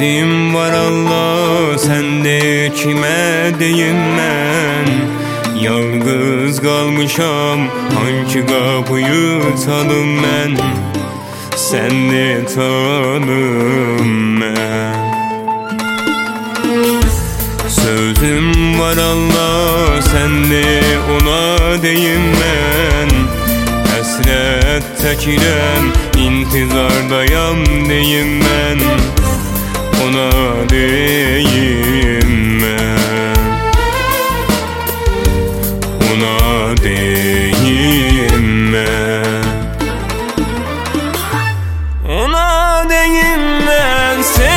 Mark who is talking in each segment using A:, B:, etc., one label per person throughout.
A: Derdim var Allah, sende kime deyim ben? Yalnız kalmışam, hangi kapıyı çalım ben? Sen de tanım ben. Sözüm var Allah, sende ona deyim ben. Hasret çekirem, intizardayam deyim ben. Ona deyim ben. Ona deyim ben. Ona deyim ben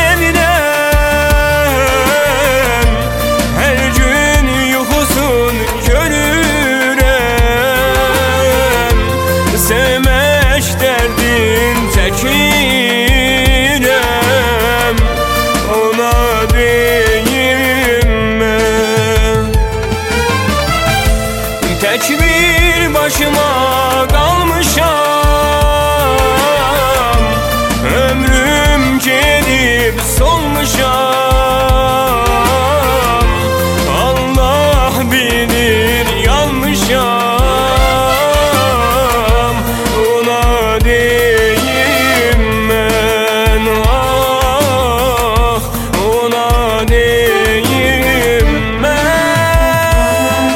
A: sevilem. Her gün yuxusun görürem. Sevmək dərdin çəkirəm. Ona deyim ben. Tek bir başıma kalmışam. Ömrüm gedib solmuşam. Allah bilir yanmışam. Ona deyim ben. Ah, ona deyim ben.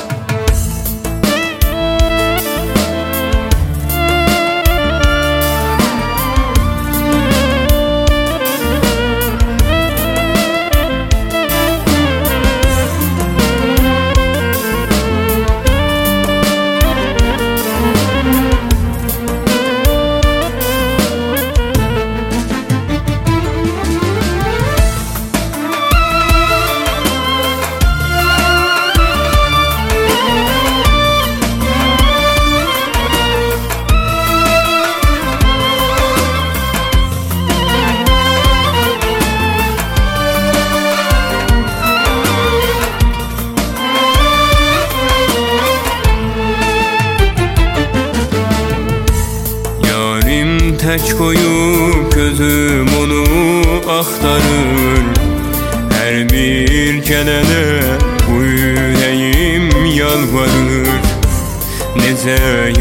A: Tek koyup gözüm onu axtarır. Her bir gelene bu yüreğim yalvarır. Nece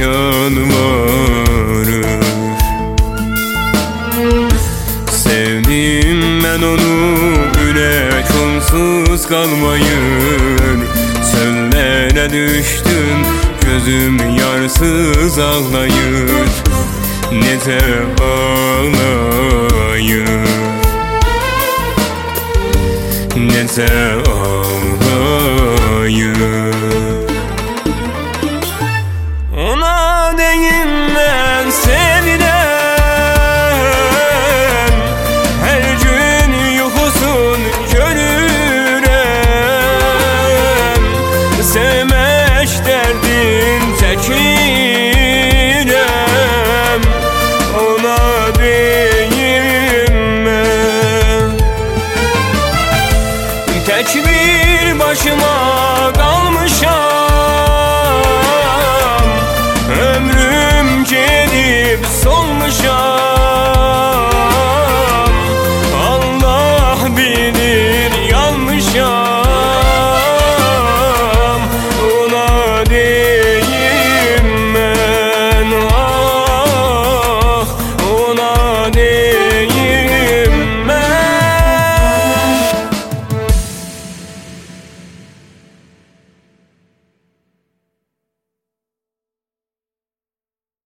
A: yalvarır. Sevdim ben onu, yürek onsuz kalmayır. Çöllere düştüm, gözüm yarsız ağlayır. Nece ağlayır. Nece ağlayır. Ona deyim ben sevilem. Her gün yuxusun görürem. Sevmək dərdin çəkirəm. Ona deyim ben. Tek bir başıma